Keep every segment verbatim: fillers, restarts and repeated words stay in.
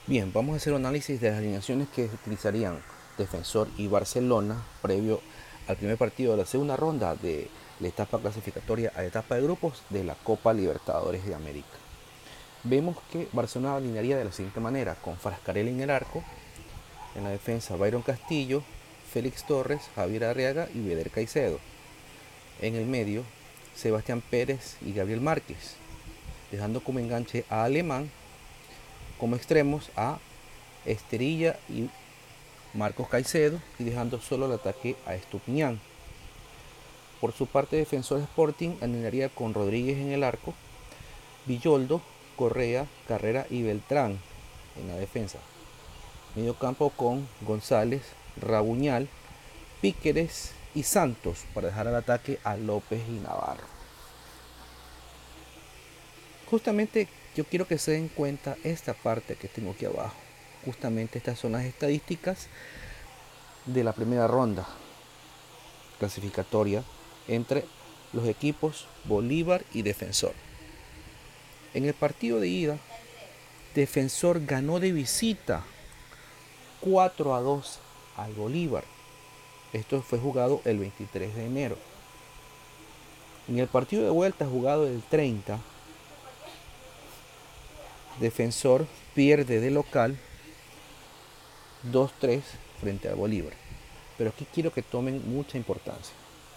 Bien, vamos a hacer un análisis de las alineaciones que utilizarían Defensor y Barcelona previo al primer partido de la segunda ronda de la etapa clasificatoria a la etapa de grupos de la Copa Libertadores de América. Vemos que Barcelona alinearía de la siguiente manera: con Frascarelli en el arco, en la defensa Byron Castillo, Félix Torres, Javier Arriaga y Beder Caicedo. En el medio, Sebastián Pérez y Gabriel Márquez, dejando como enganche a Alemán, como extremos a Esterilla y Marcos Caicedo, y dejando solo el ataque a Estupiñán. Por su parte, Defensor Sporting alinearía con Rodríguez en el arco, Villoldo, Correa, Carrera y Beltrán en la defensa. Medio campo con González, Rabuñal, Píqueres y Santos, para dejar al ataque a López y Navarro. Justamente yo quiero que se den cuenta esta parte que tengo aquí abajo. Justamente estas son las estadísticas de la primera ronda clasificatoria entre los equipos Bolívar y Defensor. En el partido de ida, Defensor ganó de visita cuatro a dos al Bolívar. Esto fue jugado el veintitrés de enero. En el partido de vuelta, jugado el treinta, Defensor pierde de local dos tres frente al Bolívar. Pero aquí quiero que tomen mucha importancia.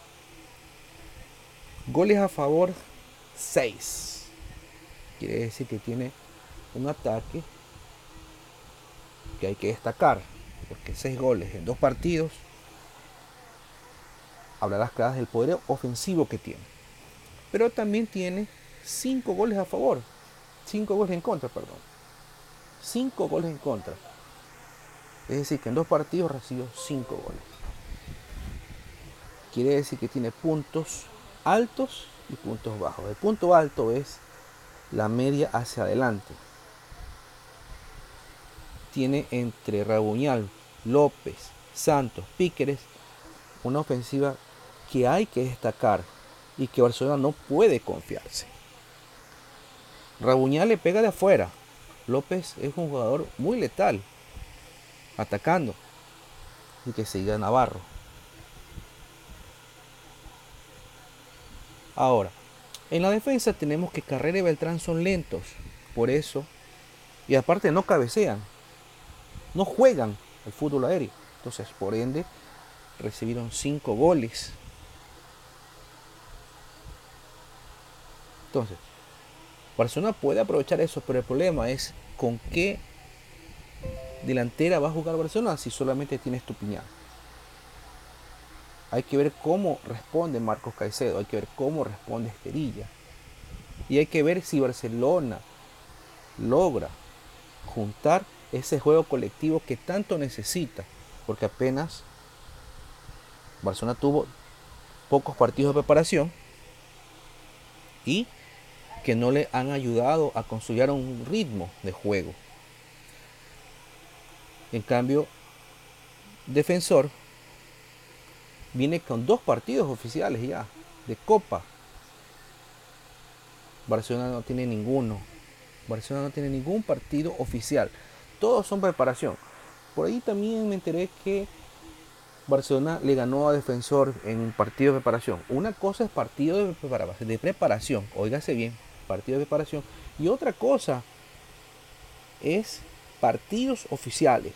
Goles a favor, seis. Quiere decir que tiene un ataque que hay que destacar, porque seis goles en dos partidos habla las claras del poder ofensivo que tiene. Pero también tiene cinco goles a favor, cinco goles en contra, perdón. cinco goles en contra. Es decir, que en dos partidos recibió cinco goles. Quiere decir que tiene puntos altos y puntos bajos. El punto alto es la media hacia adelante. Tiene entre Rabuñal, López, Santos, Píqueres una ofensiva que hay que destacar y que Barcelona no puede confiarse. Rabuñal le pega de afuera. López es un jugador muy letal atacando, y que siga Navarro. Ahora, en la defensa tenemos que Carrera y Beltrán son lentos, por eso, y aparte no cabecean, no juegan el fútbol aéreo. Entonces, por ende, recibieron cinco goles. Entonces, Barcelona puede aprovechar eso, pero el problema es con qué delantera va a jugar Barcelona si solamente tiene Estupiñán. Hay que ver cómo responde Marcos Caicedo, hay que ver cómo responde Esterilla. Y hay que ver si Barcelona logra juntar ese juego colectivo que tanto necesita, porque apenas Barcelona tuvo pocos partidos de preparación y que no le han ayudado a construir un ritmo de juego. En cambio, Defensor viene con dos partidos oficiales ya de Copa. Barcelona no tiene ninguno. Barcelona no tiene ningún partido oficial. Todos son preparación. Por ahí también me enteré que Barcelona le ganó a Defensor en un partido de preparación. Una cosa es partido de preparación, de preparación, óigase bien, partido de preparación. Y otra cosa es partidos oficiales.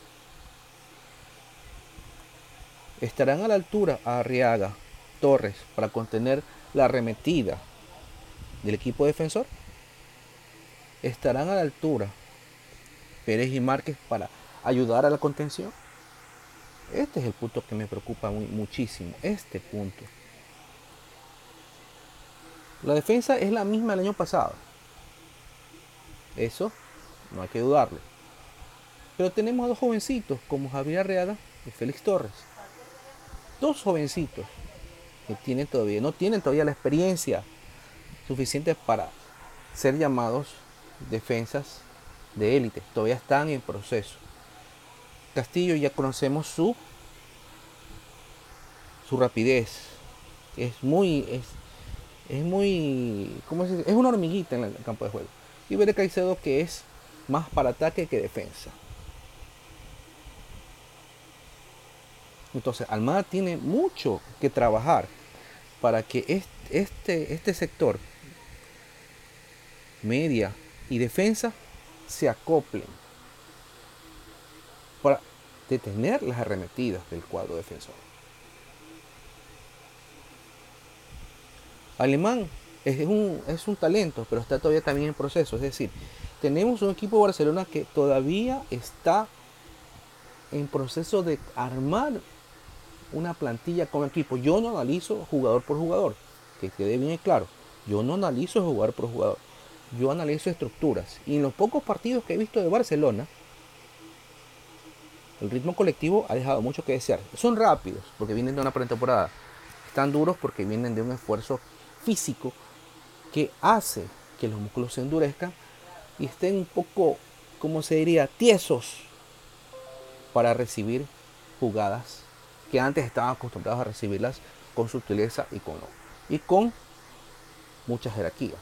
¿Estarán a la altura a Arriaga, Torres, para contener la arremetida del equipo defensor? ¿Estarán a la altura Pérez y Márquez para ayudar a la contención? Este es el punto que me preocupa muy, muchísimo. Este punto. La defensa es la misma del año pasado. Eso no hay que dudarle. Pero tenemos a dos jovencitos como Javier Arriaga y Félix Torres. Dos jovencitos que tienen todavía, no tienen todavía la experiencia suficiente para ser llamados defensas de élite. Todavía están en proceso. Castillo ya conocemos su su rapidez. Es muy es, es muy ¿cómo se dice? Es una hormiguita en el campo de juego. Y Beder Caicedo, que es más para ataque que defensa. Entonces Almada tiene mucho que trabajar para que este, este sector, media y defensa, se acoplen para detener las arremetidas del cuadro defensor. Alemán es un, es un talento, pero está todavía también en proceso. Es decir, tenemos un equipo de Barcelona que todavía está en proceso de armar una plantilla con equipo. Yo no analizo jugador por jugador, que quede bien claro. Yo no analizo jugador por jugador. Yo analizo estructuras. Y en los pocos partidos que he visto de Barcelona, el ritmo colectivo ha dejado mucho que desear. Son rápidos porque vienen de una pretemporada. Están duros porque vienen de un esfuerzo físico que hace que los músculos se endurezcan y estén un poco, como se diría, tiesos para recibir jugadas que antes estaban acostumbrados a recibirlas con sutileza y con, y con mucha jerarquía.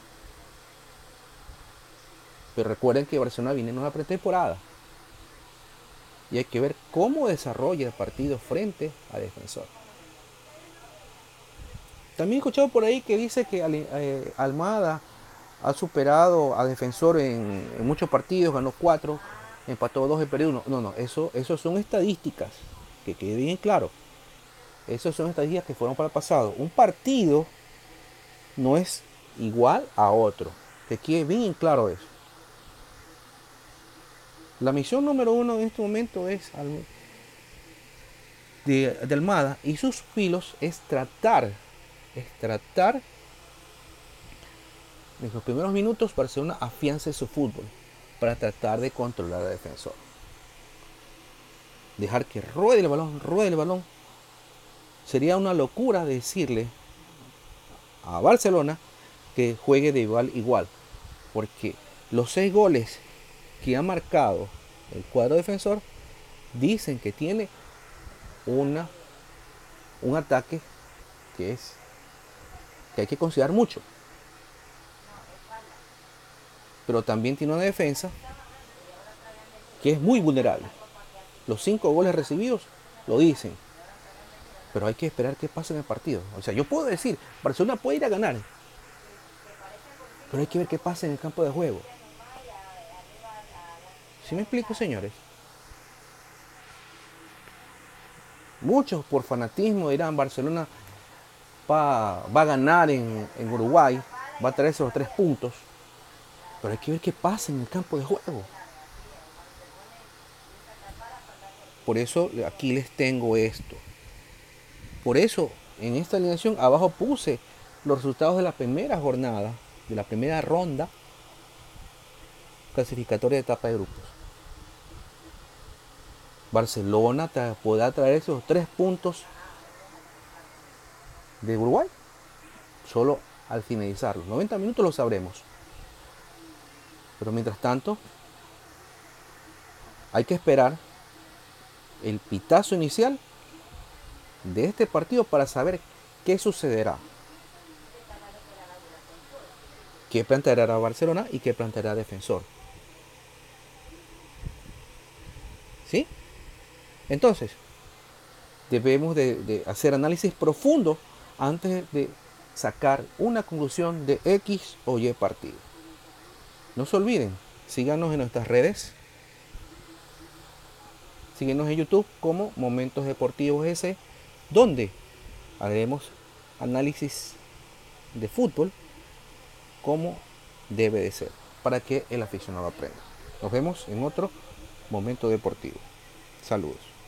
Pero recuerden que Barcelona viene en una pretemporada y hay que ver cómo desarrolla el partido frente a Defensor. También he escuchado por ahí que dice que eh, Almada ha superado a Defensor en, en muchos partidos, ganó cuatro, empató dos y perdió uno. No, no, eso, eso son estadísticas, que quede bien claro. Esas son estadísticas que fueron para el pasado. Un partido no es igual a otro, que quede bien claro eso. La misión número uno en este momento es de, de Almada y sus filos es tratar, es tratar en los primeros minutos Barcelona afiance su fútbol para tratar de controlar al defensor. Dejar que ruede el balón, ruede el balón. Sería una locura decirle a Barcelona que juegue de igual a igual, porque los seis goles que ha marcado el cuadro defensor dicen que tiene una, un ataque que es que hay que considerar mucho, pero también tiene una defensa que es muy vulnerable. Los cinco goles recibidos lo dicen, pero hay que esperar qué pasa en el partido. O sea, yo puedo decir, Barcelona puede ir a ganar, pero hay que ver qué pasa en el campo de juego. ¿Sí me explico, señores? Muchos por fanatismo dirán, Barcelona va, va a ganar en, en Uruguay, va a traer esos tres puntos, pero hay que ver qué pasa en el campo de juego. Por eso aquí les tengo esto. Por eso en esta alineación abajo puse los resultados de la primera jornada, de la primera ronda clasificatoria de etapa de grupos. Barcelona podrá traer esos tres puntos de Uruguay solo al finalizar los noventa minutos, lo sabremos. Pero mientras tanto hay que esperar el pitazo inicial de este partido para saber qué sucederá, qué planteará Barcelona y qué planteará Defensor. ¿Sí? Entonces debemos de, de hacer análisis profundo antes de sacar una conclusión de X o Y partido. No se olviden, síganos en nuestras redes, síguenos en YouTube como Momentos Deportivos S, donde haremos análisis de fútbol como debe de ser, para que el aficionado aprenda. Nos vemos en otro Momento Deportivo. Saludos.